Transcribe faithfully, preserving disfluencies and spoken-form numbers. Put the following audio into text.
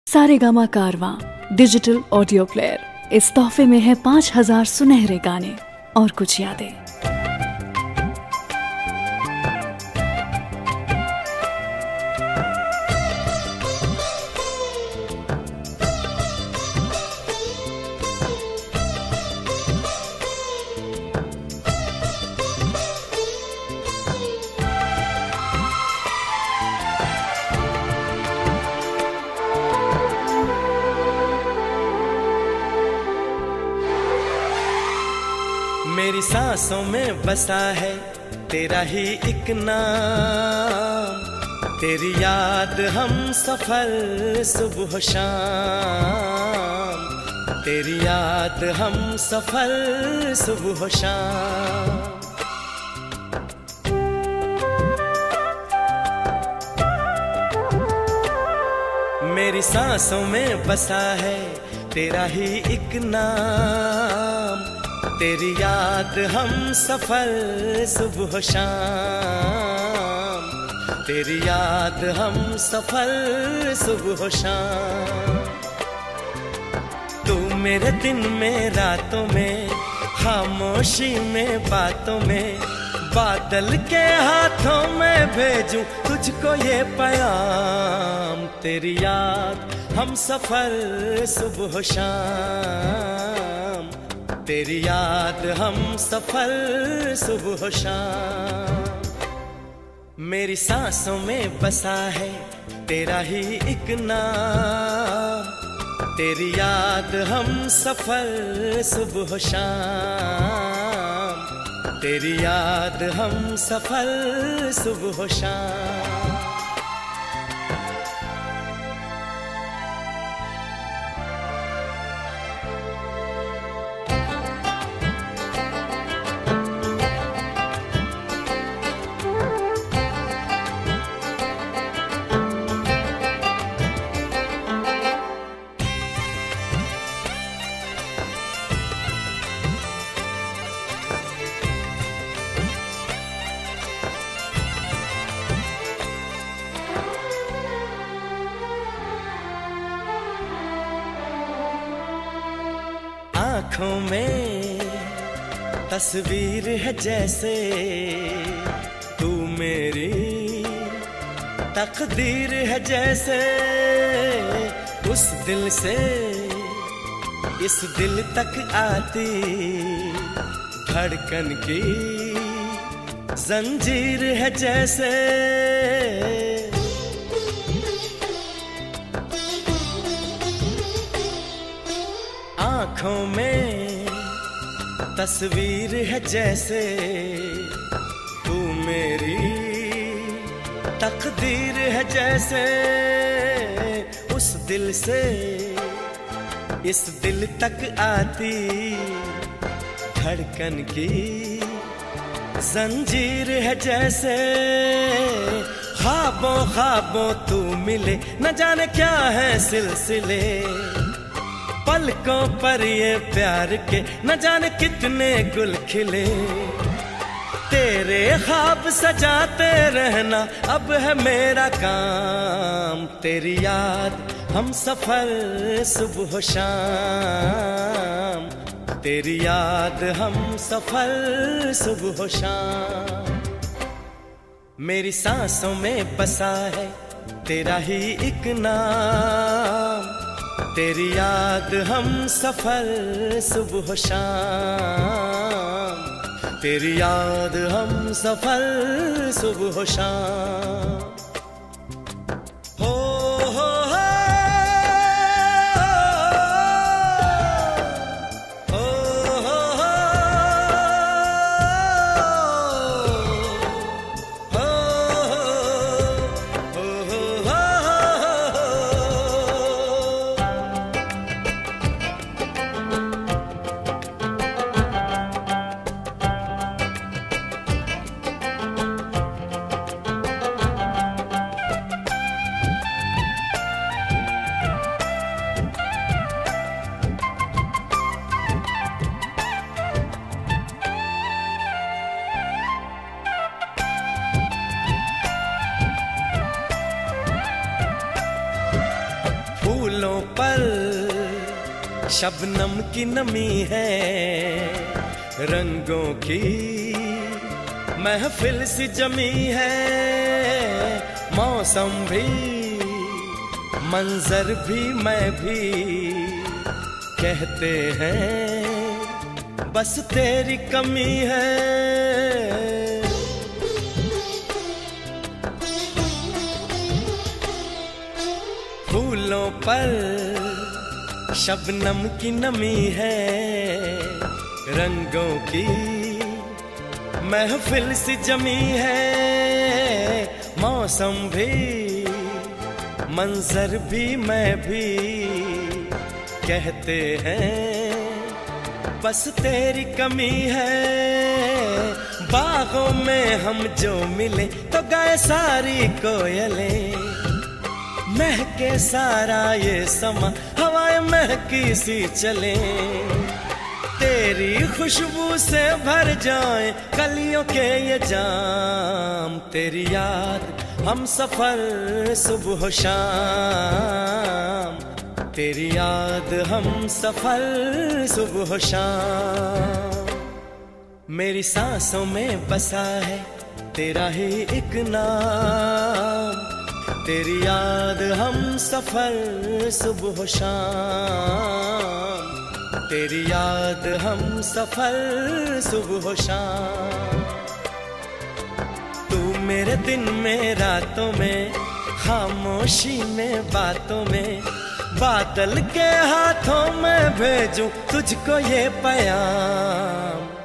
सारेगामा कारवां digital audio player. इस तोहफे में है पाँच हजार सुनहरे गाने और कुछ यादें। मेरी सांसों में बसा है तेरा ही एक नाम, तेरी याद हम सफर सुबह शाम, तेरी याद हम सफर सुबह शाम। मेरी सांसों में बसा है तेरा ही एक नाम, तेरी याद हम सफर सुबह शाम, तेरी याद हम सफर सुबह शाम। तू मेरे दिन में रातों में, खामोशी में बातों में, बादल के हाथों में भेजूं तुझको ये पैगाम। तेरी याद हम सफर सुबह शाम, तेरी याद हम सफर सुबह शाम। मेरी सांसों में बसा है तेरा ही एक नाम, तेरी याद हम सफर सुबह शाम, तेरी याद हम सफर सुबह शाम। आँखों में तस्वीर है जैसे तू मेरी तकदीर है जैसे, उस दिल से इस दिल तक आती धड़कन की जंजीर है जैसे। आँखों में तस्वीर है जैसे तू मेरी तकदीर है जैसे, उस दिल से इस दिल तक आती धड़कन की जंजीर है जैसे। ख्वाबों ख्वाबों तू मिले न जाने क्या है सिलसिले, पलकों पर ये प्यार के न जाने कितने गुल खिले। तेरे ख्वाब सजाते रहना अब है मेरा काम, तेरी याद हम सफर सुबह शाम, तेरी याद हम सफर सुबह शाम। मेरी सांसों में बसा है तेरा ही एक नाम, तेरी याद हम सफर सुबह शाम, तेरी याद हम सफर सुबह शाम। फूलों पर शबनम की नमी है, रंगों की महफिल सी जमी है। मौसम भी मंजर भी मैं भी कहते हैं बस तेरी कमी है। फूलों पर शबनम की नमी है, रंगों की महफिल सी जमी है। मौसम भी मंजर भी मैं भी कहते हैं बस तेरी कमी है। बागों में हम जो मिले तो गाए सारी कोयलें, महके सारा ये समा हवाएं महकी सी चले। तेरी खुशबू से भर जाए कलियों के ये जाम, तेरी याद हम सफर सुबह शाम, तेरी याद हम सफर सुबह शाम। मेरी सांसों में बसा है तेरा ही एक नाम, तेरी याद हम सफर सुबह शाम, तेरी याद हम सफर सुबह शाम। तू मेरे दिन में रातों में, खामोशी में बातों में, बादल के हाथों में भेजूं तुझको ये पैगाम।